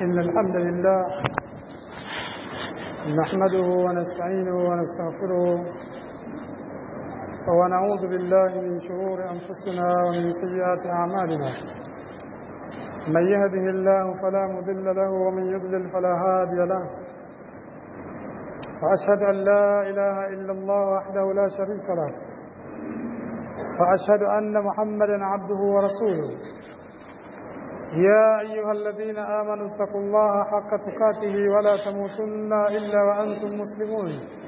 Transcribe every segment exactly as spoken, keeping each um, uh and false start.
إن الحمد لله نحمده ونستعينه ونستغفره ونعوذ بالله من شرور أنفسنا ومن سيئات أعمالنا. من يهده الله فلا مضل له ومن يضلل فلا هادي له. وأشهد أن لا إله إلا الله وحده لا شريك له، وأشهد أن محمدا عبده ورسوله. يا أيها الذين آمنوا اتقوا الله حق تقاته ولا تموتن إلا وأنتم مسلمون.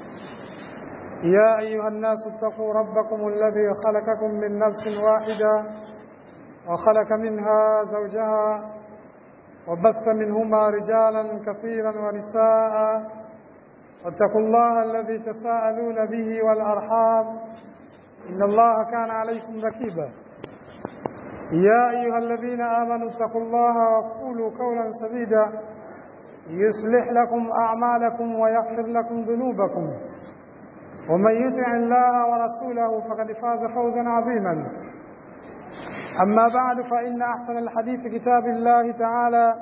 يا أيها الناس اتقوا ربكم الذي خلقكم من نفس واحدة وخلق منها زوجها وبث منهما رجالا كثيرا ونساء، واتقوا الله الذي تساءلون به والأرحام إن الله كان عليكم رقيبا. يا أيها الذين آمنوا اتقوا الله وقولوا قولا سديدا يصلح لكم أعمالكم ويغفر لكم ذنوبكم، ومن يطع الله ورسوله فقد فاز فوزا عظيما. أما بعد، فإن أحسن الحديث كتاب الله تعالى،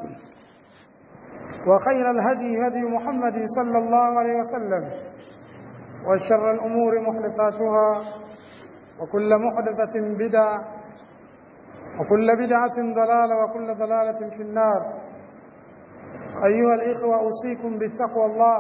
وخير الهدي هدي محمد صلى الله عليه وسلم، وشر الأمور محدثاتها، وكل محدثة بدعة، وكل بدعة ضلالة، وكل ضلالة في النار. أيها الإخوة، أوصيكم بتقوى الله.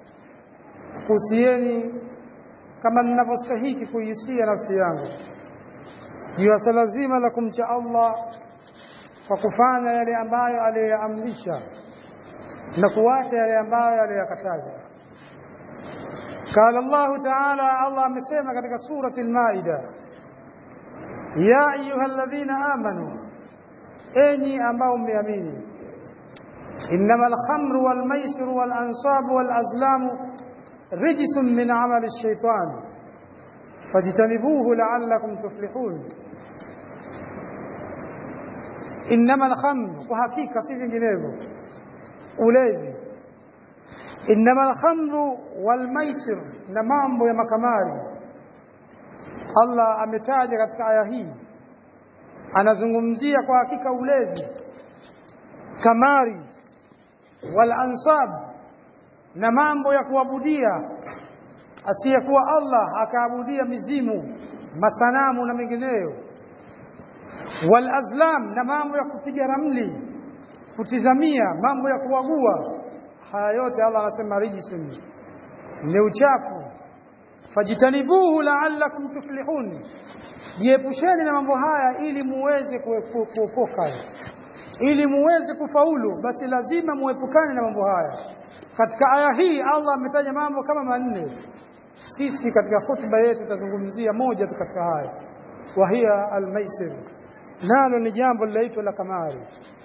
kusieni kama ninavyostahili kuisia nafsi yangu juu ya swala zima la kumcha Allah kwa kufanya yale ambayo aliyoamrisha na kuacha yale ambayo aliyokataza. Qala Allah Ta'ala, Allah amesema katika surati Al-Maida, ya ayyuhalladhina amanu, enyi ambao mmeamini, innamal khamru wal maisiru wal ansabu wal azlamu rijsun min amali ash-shaytan fajtanibuhu la'allakum tuflihun. Innamal khamru, kwa hakika si vinginevyo, ulevi. Innamal khamru wal maisir, na mambo ya makamari. Allah ametaja katika aya hii, anazungumzia kwa hakika ulevi, kamari, wal ansab, na mambo ya kuabudia asiyekuwa Allah, akaabudia mizimu, masanamu na mengineyo. Wal azlam, na mambo ya kupiga ramli, kutizamia, mambo ya kuagua. Haya yote Allah anasema rijsun, ni uchafu. Fajitanibuhu la'allakum tuflihun, jiepusheni na mambo haya ili muweze kuokoka, ili muweze kufaulu. Basi lazima muepukane na mambo haya. Katika aya hii Allah ametaja mambo kama manne. Sisi katika hotuba yetu tutazungumzia moja tu katika haya, wa hiya al-maisir, nalo ni jambo linaitwa la kamari.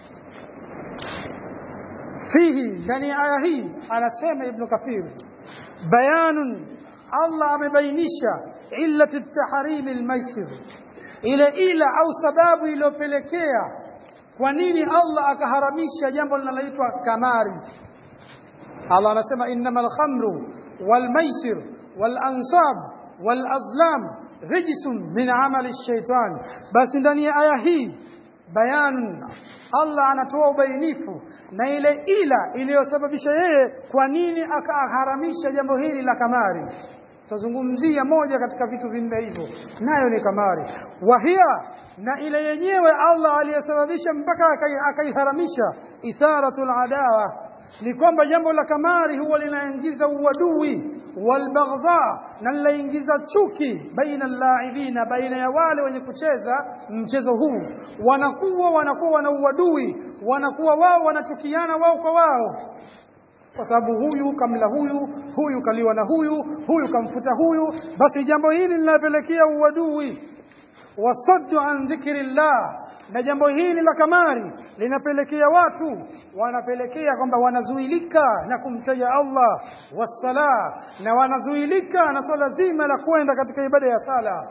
Fihi, ndani ya aya hii anasema Ibn Kathir, bayanun, Allah amebainisha illati at-tahrim al-maisir, ile ila au sababu iliyopelekea kwa nini Allah akaharamisha jambo linaloitwa kamari. Allah anasema innamal khamru wal maisir wal ansab wal azlam rijsun min amali ash-shaytan. Basi ndani ya aya hii bayan, Allah anatoa ubainifu na ile ila iliyosababisha yeye kwa nini akaharamisha jambo hili la kamari. Tuzungumzia moja katika vitu vinne hivyo, nayo ni kamari. Wahia, na ile yenyewe Allah aliyesababisha mpaka akaiharamisha, itharatul adawa, ni kwamba jambo la kamari huwa linaingiza uadui, walbaghdha, na linaingiza chuki baina al-la'ibina, baina ya wale wenye kucheza mchezo huu. Wanakuwa wanakuwa na uadui, wanakuwa wao wanachukiana wao kwa wao, kwa sababu huyu kamla huyu, huyu kaliwa na huyu, huyu kamfuta huyu. Basi jambo hili linapelekea uadui. Wasaddu an dhikrillah, na jambo hili la kamari linapelekea watu, wanapelekea kwamba wanazuilika na kumtaja Allah, wasala, na wanazuilika na swala zima la kwenda katika ibada ya sala.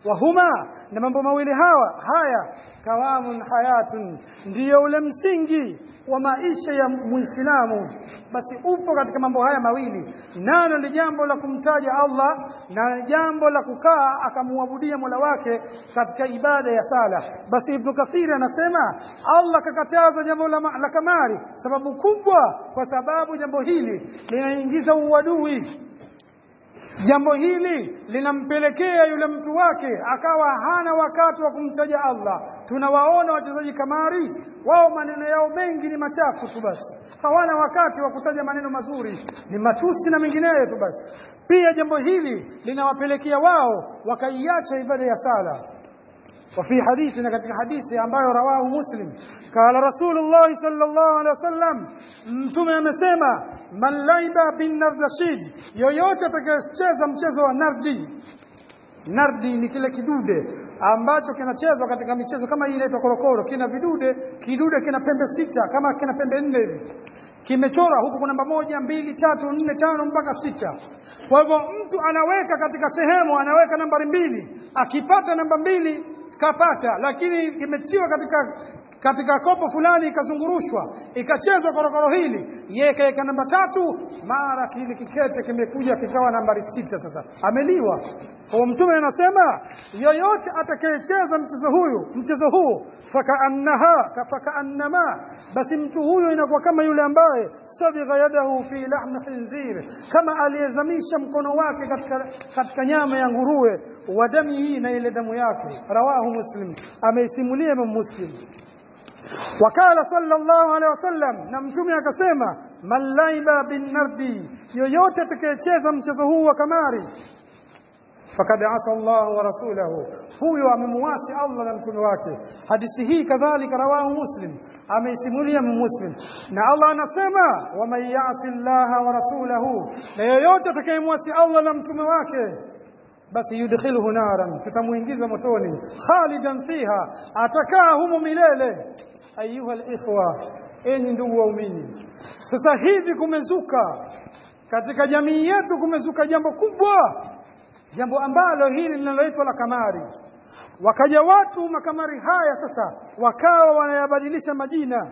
wahuma, na mambo mawili hawa haya kawamun hayatun, ndiyo ule msingi wa maisha ya Muislamu. Basi upo katika mambo haya mawili, nalo ni jambo la kumtaja Allah na jambo la kukaa akamuabudia Mola wake katika ibada ya sala. Basi Ibn Kathir anasema Allah kakataza jambo la, la kamari, sababu kubwa, kwa sababu jambo hili linaingiza uadui. Jambo hili linampelekea yule mtu wake akawa hana wakati wa kumtaja Allah. Tunawaona wachezaji kamari, wao maneno yao mengi ni machafu tu basi, hawana wakati wa kutaja maneno mazuri, ni matusi na mengineyo tu basi. Pia jambo hili linawapelekea wao wakaiacha ibada ya sala. وفي حديثنا katika hadithi ambayo rawahu Muslim, qala Rasulullah sallallahu alaihi wasallam, mtume amesema, man laiba bin nardashid, yoyote atakayecheza mchezo wa nardi. Nardi ni kile kidude ambacho kinachezwa katika michezo kama ile inaitwa korokoro, kina vidude, kidude kina pembe sita kama kina pembe nne hivi, kimechora huku kuna namba moja, mbili, tatu, nne, tano mpaka sita. Kwa hivyo mtu anaweka katika sehemu, anaweka nambari mbili, akipata namba mbili kapata, lakini imetiwa katika katika kopo fulani ikazungurushwa ikachezwa korokoro hili, yeye kaeka namba tatu, mara kile kikete kimekuja kikawa nambari sita, sasa ameliwa. Kwa mtume anasema yoyote atakayecheza mchezo huyu mchezo huu faka annaha kafaka annama, basi mtu huyo inakuwa kama yule ambaye sabigha yadahu fi lahm khinzir, kama aliyezamisha mkono wake katika katika nyama ya nguruwe, wa damu hii na ile damu yake. Rawahu Muslim, ameisimulia Imam Muslim. Wakala sallallahu alaihi wasallam, na mtume akasema, man laiba bin nardi, yoyote atakayecheza mchezo huu wa kamari, fakad asa Allah wa rasulahu, huyo amemuasi Allah na mtume wake. Hadithi hii kadhalika rawahu Muslim, ameisimulia Muslim. Na Allah anasema, wa man ya'si Allah wa rasulahu, na yoyote atakayemuasi Allah na mtume wake, basi yudkhiluhu naran, tutamuingiza motoni, khalidan fiha, atakaa humo milele. Ayuha alikhwa, enyi ndugu waumini, sasa hivi kumezuka katika jamii yetu, kumezuka jambo kubwa, jambo ambalo hili linaloitwa la kamari. Wakaja watu makamari haya sasa wakawa wanayabadilisha majina.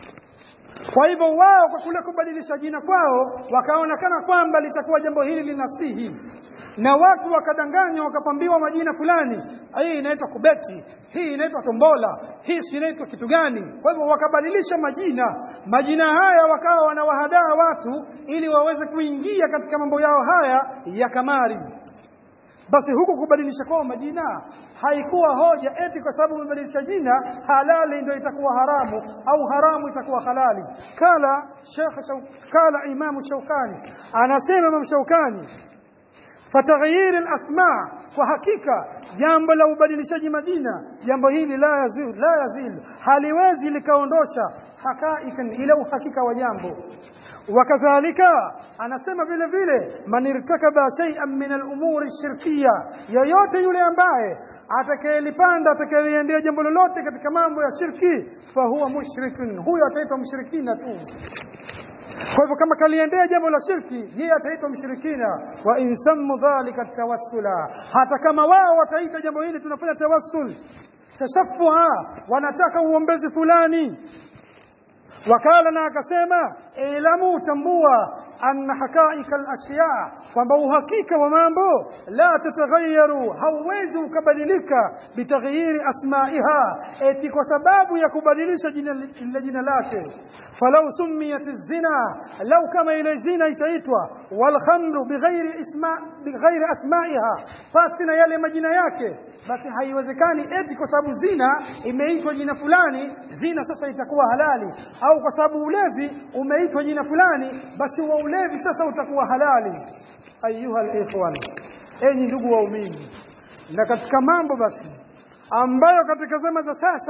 Kwa hivyo wao kwa kule kubadilisha jina kwao wakaonekana kwamba litakuwa jambo hili linasihi, na watu wakadanganywa wakapambiwa majina fulani, hii inaitwa kubeti, hii inaitwa tombola, hii inaitwa kitu gani. Kwa hivyo wakabadilisha majina. Majina haya wakawa wanawahadaa watu ili waweze kuingia katika mambo yao haya ya kamari. Basi huku kubadilisha kwa majina haikuwa hoja eti kwa sababu umebadilisha jina halali ndio itakuwa haramu au haramu itakuwa halali. Kala Sheikh kala Imam Shawkani, anasema Imam Shawkani, fataghyir al-asma, kwa hakika jambo la ubadilishaji majina, jambo hili la yazil la yazil, haliwezi likaondosha hakika ile uhakika wa jambo. Wakadhalika anasema vile vile, man irtakaba shay'an min al-umuri ash-shirkiyya, yoyote yule ambaye atakayelipanda atakayeliendea jambo lolote katika mambo ya shirki, fa huwa mushrikun, huyo ataitwa mshirikina tu. Kwa hivyo kama kaliendea jambo la shirki, yeye ataitwa mshirikina. Wa insammu dhalika tawassula, hata kama wao wataita jambo hili tunafanya tawassul, tashaffua, wanataka uombezi fulani. Wakala na akasema, ilamu, tambua, anna hakaika al-ashya, kwamba uhakika wa mambo la tataghayaru, hauwezi ukabadilika, bitaghyiri asma'iha, eti kwa sababu ya kubadilisha jina la jina lake. Falau sumiyat az-zina, law kama ile zina itaitwa, wal khamru bighairi isma bighairi asma'iha, fasina yale majina yake, basi haiwezekani eti kwa sababu zina imeitwa jina fulani, zina sasa itakuwa halali, au kwa sababu ulevi umeitwa jina fulani, basi wa ulevi sasa utakuwa halali. Ayuha al-ikhwan, enyi ndugu waumini, na katika mambo basi ambayo katika zama za sasa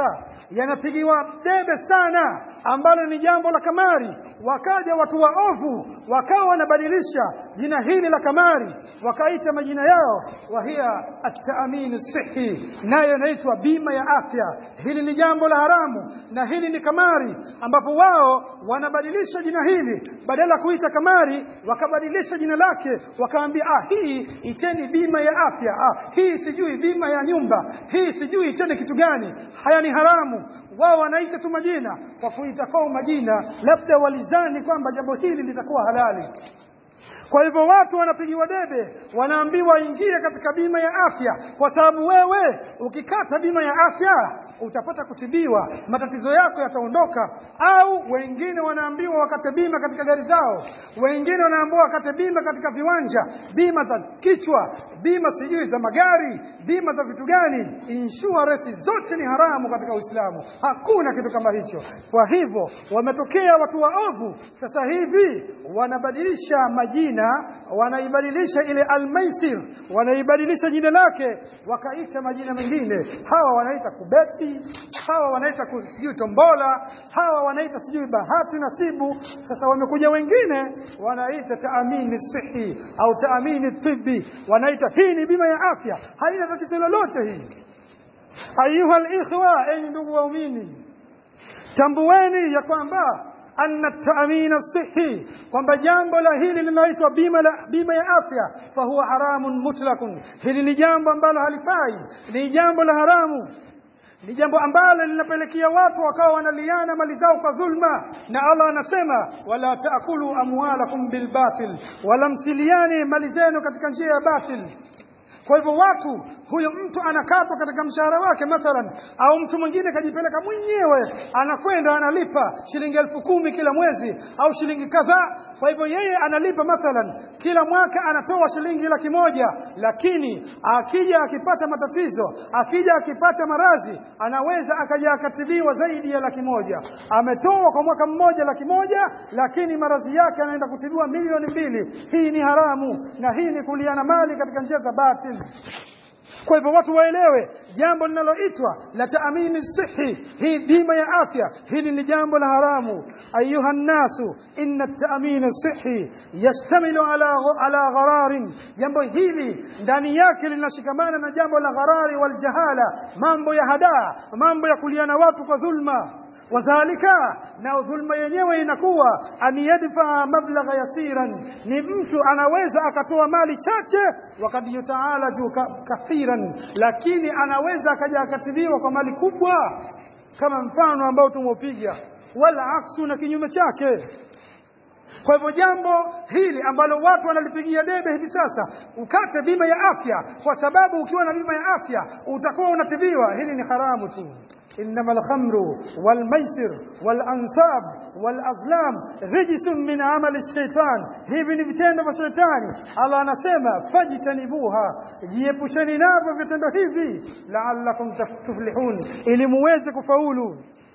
yanapigiwa debe sana, ambalo ni jambo la kamari. Wakaja watu waovu wakawa wanabadilisha jina hili la kamari, wakaita majina yao, wahia at-ta'min as-sihhi, nayo inaitwa bima ya afya. Hili ni jambo la haramu na hili ni kamari, ambapo wao wanabadilisha jina hili, badala kuita kamari wakabadilisha jina lake, wakaambia ah, hii iteni bima ya afya, ah, hii sijui bima ya nyumba, hii sijui iteni kitu gani. Haya ni haramu. Wao wanaita tu majina kwa kuita kwa majina, labda walizani kwamba jambo hili litakuwa halali. Kwa hivyo watu wanapigiwa debe, wanaambiwa ingia katika bima ya afya, kwa sababu wewe ukikata bima ya afya utapata kutibiwa, matatizo yako yataondoka. Au wengine wanaambiwa wakate bima katika gari zao, wengine wanaambiwa wakate bima katika viwanja, bima za kichwa, bima sijui za magari, bima za vitu gani. Insurance zote ni haramu katika Uislamu, hakuna kitu kama hicho. Kwa hivyo wametokea watu waovu sasa hivi wanabadilisha majina, wanaibadilisha ile al-maisir, wanaibadilisha jina lake wakaita majina mengine. Hawa wanaita kubeti, hawa wanaita sijui tombola, hawa wanaita sijui bahati nasibu. Sasa wamekuja wengine wanaita taamini sihi au taamini tibi, wanaita hii ni bima ya afya, haina tatizo lolote hii. Ayuha al-ikhwa, enyi ndugu waumini, tambueni ya kwamba anna at-ta'min as-sihhi, kwamba jambo la hili linaitwa bima la bima ya afya, fa huwa haramun mutlaqun. Hili ni jambo ambalo halifai, ni jambo la haramu, ni jambo ambalo linapelekea watu wakawa wanaliana mali zao kwa dhulma. Na Allah anasema wala taakulu amwalakum bil batil, wala msiliani mali zenu katika njia ya batil. Kwa hivyo watu, huyo mtu anakatwa katika mshahara wake mathalan, au mtu mwingine kajipeleka mwenyewe anakwenda analipa shilingi elfu kumi kila mwezi au shilingi kadhaa. Kwa hivyo yeye analipa mathalan kila mwaka anatoa shilingi laki moja, lakini akija akipata matatizo, akija akipata maradhi, anaweza akaja akatibiwa zaidi ya laki moja. Ametoa kwa mwaka mmoja laki moja, lakini maradhi yake anaenda kutibiwa milioni mbili. Hii ni haramu na hii ni kuliana mali katika njia za batil. Kwa hivyo watu waelewe jambo linaloitwa la taamini sihi, hii bima ya afya, hili ni jambo la haramu. Ayuha nasu, inna at-ta'min as-sihi yastamilu ala ala ghararin, jambo hili ndani yake linashikamana na jambo la gharari wal jahala, mambo ya hadaa, mambo ya kuliana watu kwa dhulma. Wadhalika, na dhulma yenyewe inakuwa an yadfa mablagha yasiran, ni mtu anaweza akatoa mali chache, wakad yutaalaju kathiran, lakini anaweza akaja akatibiwa kwa mali kubwa, kama mfano ambao tumopiga, wala aksu, na kinyume chake. Kwa hivyo jambo hili ambalo watu wanalipigia debe hivi sasa, ukate bima ya afya kwa sababu ukiwa na bima ya afya utakuwa unatibiwa, hili ni haramu tu. إنما الخمر والميسر والأنصاب والأزلام رجس من عمل الشيطان, hivi ni vitendo vya shetani. Allah anasema fajtanibuha, jiepusheni navyo vitendo hivi, la'allakum tuflihun, ili muweze kufaulu.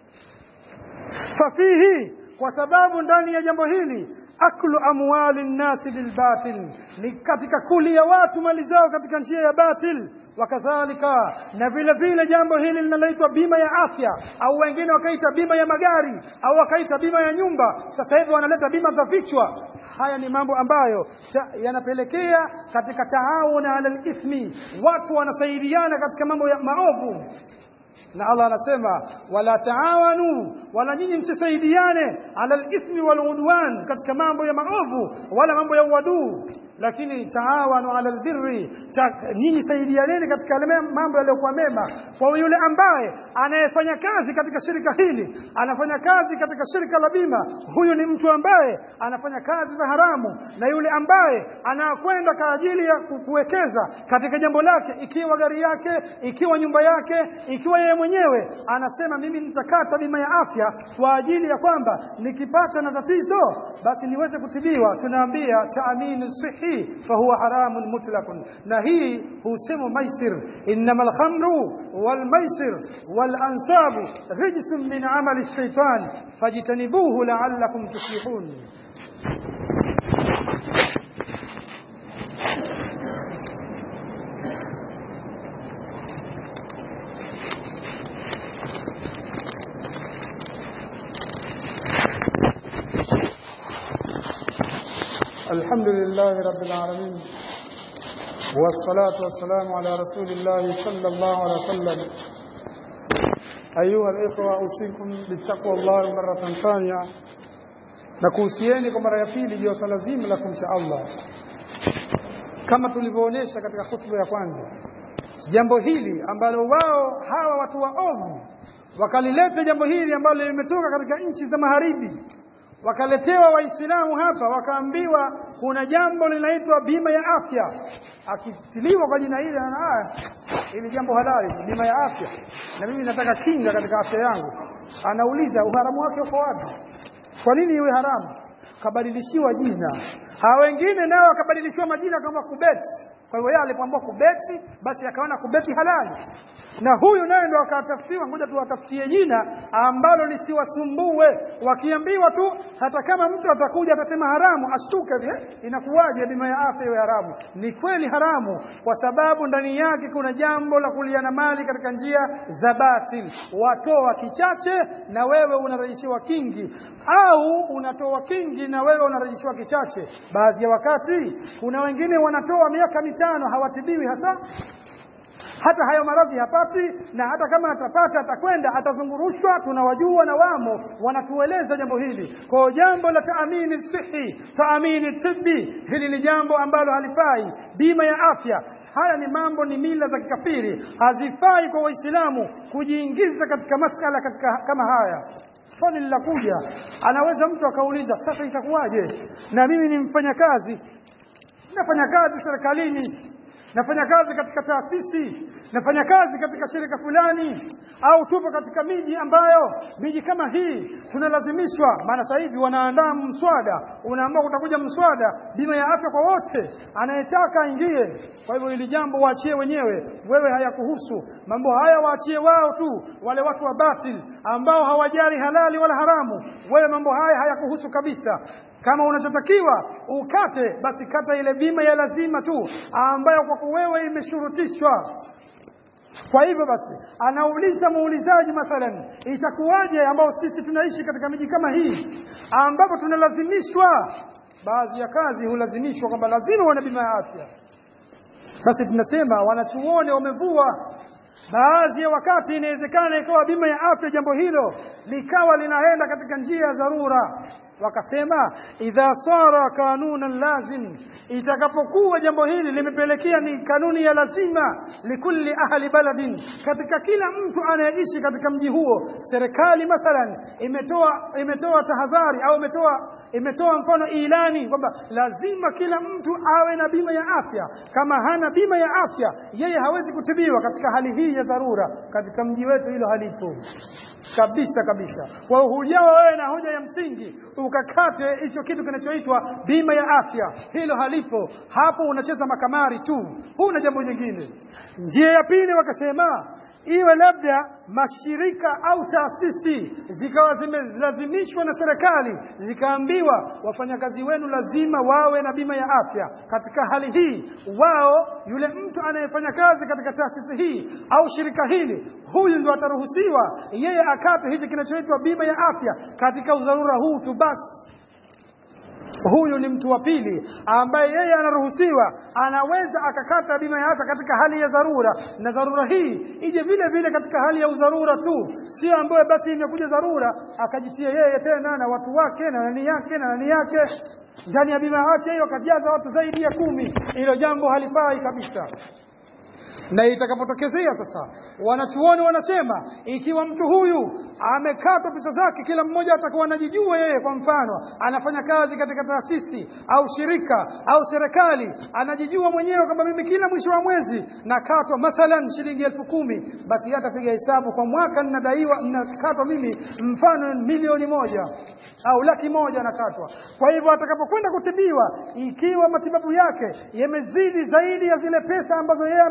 Fafihi, kwa sababu ndani ya jambo hili aklu amwali nnasi bilbatil, ni katika kuli ya watu mali zao katika njia ya batil. Wakadhalika, na vile vile jambo hili linaloitwa bima ya afya, au wengine wakaita bima ya magari, au wakaita bima ya nyumba, sasa hivi wanaleta bima za vichwa. Haya ni mambo ambayo yanapelekea katika taawuna ala al-ithmi, watu wanasaidiana katika mambo ya maovu. Na Allah anasema wala taawanu, wala nyinyi msisaidiane ala al-ithmi wal udwan, katika mambo ya maovu wala mambo ya uadui, lakini taawanu ala albirri, nyinyi saidianeni katika mambo yaliyokuwa mema. Kwa yule ambaye anayefanya kazi katika shirika hili, anafanya kazi katika shirika la bima, huyu ni mtu ambaye anafanya kazi za haramu. Na yule ambaye anakwenda kwa ajili ya kuwekeza katika jambo lake, ikiwa gari yake, ikiwa nyumba yake, ikiwa yeye mwenyewe, anasema mimi nitakata bima ya afya kwa ajili ya kwamba nikipata na tatizo basi niweze kutibiwa, tunaambia taamini sihi fahuwa haramun mutlaqun. Na hii husema maisir, innamal khamru wal maisir wal ansabu rijsun min amali ash-shaytan fajtanibuhu la'allakum tuflihun. الحمد لله رب العالمين والصلاة والسلام على رسول الله صلى الله عليه وسلم. أيها الإخوة أوصيكم بتقوى الله مرة ثانية نكوسيeni kwa mara ya pili juu ya swala zima la kumcha Allah. Kama tulivyoonyesha katika hutuba ya kwanza, jambo hili ambalo wao hawa watu waovu wakalileta jambo hili ambalo limetoka katika nchi za magharibi, wakaletewa waislamu hapa, wakaambiwa kuna jambo linaitwa bima ya afya. Akitiliwa kwa jina hili ana haya, ili jambo halali, bima ya afya, na mimi nataka kinga katika afya yangu. Anauliza uharamu wake uko wapi? Kwa nini iwe haramu? Kabadilishiwa jina. Hawa wengine nao wakabadilishiwa majina kama kubeti. Kwa hiyo yeye alipoambiwa kubeti, basi akaona kubeti halali. Na huyu naye ndio akatafutiwa, ngoja tuwatafutie jina ambalo lisiwasumbue. Wakiambiwa tu hata kama mtu atakuja atasema haramu, ashtuke vile, inakuwaje bima ya afya iwe haramu? Ni kweli haramu, kwa sababu ndani yake kuna jambo la kuliana mali katika njia za batil. Watoa kichache na wewe unarejeshiwa kingi, au unatoa kingi na wewe unarejeshiwa kichache. Baadhi ya wakati kuna wengine wanatoa miaka mitano hawatibiwi hasa, hata hayo maradhi hapati, na hata kama atapata atakwenda atazungurushwa. Tunawajua na wamo wanatueleza jambo hili. Kwa jambo la taamini sihi, taamini tibi, hili ni jambo ambalo halifai. Bima ya afya, haya ni mambo, ni mila za kikafiri, hazifai kwa Waislamu kujiingiza katika masala katika kama haya. Swali linakuja, anaweza mtu akauliza, sasa itakuwaje na mimi ni mfanyakazi, nafanya kazi serikalini, nafanya kazi katika taasisi, nafanya kazi katika shirika fulani, au tupo katika miji ambayo miji kama hii tunalazimishwa, maana sasa hivi wanaandaa mswada, unaambiwa kutakuja mswada bima ya afya kwa wote, anayetaka aingie. Kwa hivyo hili jambo waachie wenyewe, wewe hayakuhusu. Mambo haya waachie wao tu, wale watu wa batil ambao hawajali halali wala haramu. Wewe mambo haya hayakuhusu kabisa. Kama unachotakiwa ukate, basi kata ile bima ya lazima tu ambayo kwa wewe imeshurutishwa. Kwa hivyo basi anauliza muulizaji, mathalan, itakuwaje ambao sisi tunaishi katika miji kama hii ambapo tunalazimishwa, baadhi ya kazi hulazimishwa kwamba lazima wana bima ya afya. Basi tunasema wanachuoni wamevua. Baadhi ya wakati inawezekana ikawa bima ya afya jambo hilo likawa linaenda katika njia ya dharura. Wakasema idha sara kanunan lazim, itakapokuwa jambo hili limepelekea ni kanuni ya lazima likulli ahli baladin, katika kila mtu anayeishi katika mji huo. Serikali mathalan imetoa imetoa tahadhari au imetoa imetoa mfano ilani kwamba lazima kila mtu awe na bima ya afya. Kama hana bima ya afya, yeye hawezi kutibiwa katika hali hii ya dharura. Katika mji wetu hilo halipo kabisa kabisa. Kwa hiyo hujawa wewe na hoja ya msingi ukakate hicho kitu kinachoitwa bima ya afya, hilo halipo. Hapo unacheza makamari tu, huna jambo jingine. Njia ya pili wakasema iwe labda mashirika au taasisi zikawa zimelazimishwa na serikali, zikaambiwa wafanyakazi wenu lazima wawe na bima ya afya. Katika hali hii wao, yule mtu anayefanya kazi katika taasisi hii au shirika hili, huyu ndio ataruhusiwa yeye akate hichi kinachoitwa bima ya afya katika udharura huu tu basi. Huyu ni mtu wa pili ambaye yeye anaruhusiwa, anaweza akakata bima ya afya katika hali ya dharura, na dharura hii ije vile vile katika hali ya udharura tu, sio ambaye basi imekuja dharura akajitia yeye tena na watu wake na nani yake na nani yake ndani ya bima ya afya hiyo, kajaza watu zaidi ya kumi. Hilo jambo halifai kabisa. Na itakapotokezea sasa, wanachuoni wanasema ikiwa mtu huyu amekata pesa zake, kila mmoja atakuwa anajijua yeye. Kwa mfano, anafanya kazi katika taasisi au shirika au serikali, anajijua mwenyewe kwamba mimi kila mwisho wa mwezi nakatwa mathalan shilingi elfu kumi, basi hatapiga hesabu kwa mwaka ninadaiwa nakatwa mimi mfano milioni moja au laki moja nakatwa. Kwa hivyo atakapokwenda kutibiwa, ikiwa matibabu yake yamezidi zaidi ya zile pesa ambazo yeye amezitoa,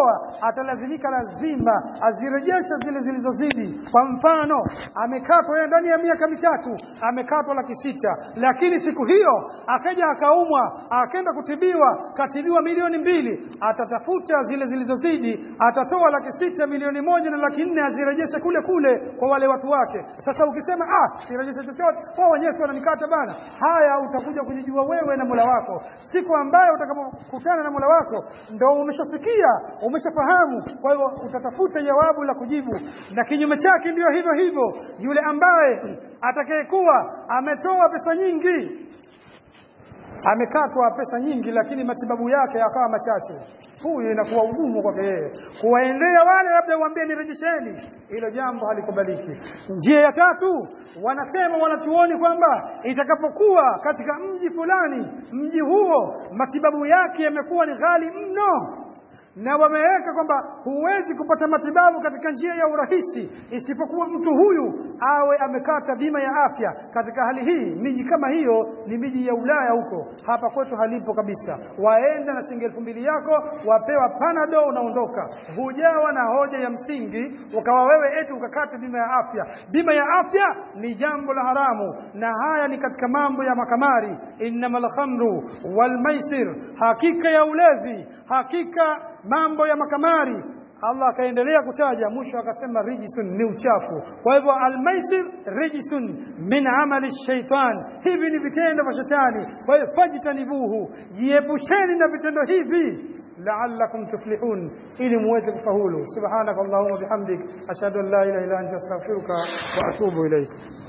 kuzitoa atalazimika lazima azirejeshe zile zilizozidi. Kwa mfano amekatwa yeye ndani ya miaka mitatu amekatwa laki sita, lakini siku hiyo akaja akaumwa akaenda kutibiwa katibiwa milioni mbili, atatafuta zile zilizozidi atatoa laki sita, milioni moja na laki nne azirejeshe kule kule kwa wale watu wake. Sasa ukisema ah sirejeshe chochote wao wenyewe wananikata bana, haya utakuja kujijua wewe na Mola wako. Siku ambayo utakapokutana na Mola wako ndio umeshasikia umeshafahamu, kwa hivyo utatafuta jawabu la kujibu. Na kinyume chake ndio hivyo hivyo, yule ambaye atakayekuwa ametoa pesa nyingi amekatwa pesa nyingi lakini matibabu yake yakawa machache, huyu inakuwa ugumu kwake yeye kuwaendea wale labda uambie nirejesheni, hilo jambo halikubaliki. Njia ya tatu, wanasema wanachuoni kwamba itakapokuwa katika mji fulani mji huo matibabu yake yamekuwa ni ghali mno, na wameweka kwamba huwezi kupata matibabu katika njia ya urahisi isipokuwa mtu huyu awe amekata bima ya afya. Katika hali hii miji kama hiyo ni miji ya Ulaya huko, hapa kwetu halipo kabisa. Waenda na shilingi elfu mbili yako wapewa panado unaondoka, hujawa na hoja ya msingi ukawa wewe eti ukakata bima ya afya. Bima ya afya ni jambo la haramu, na haya ni katika mambo ya makamari. Innamal khamru wal maisir, hakika ya ulevi, hakika mambo ya makamari. Allah akaendelea kutaja mwisho akasema rijisun, ni uchafu. Kwa hivyo almaisir rijisun min amali shaitan, hivi ni vitendo vya shetani. Kwa hivyo fajtanibuhu, jiepusheni na vitendo hivi la'allakum tuflihun, ili muweze kufaulu. Subhanakallahumma bihamdik ashhadu an la ilaha illa anta astaghfiruka wa atubu ilayk.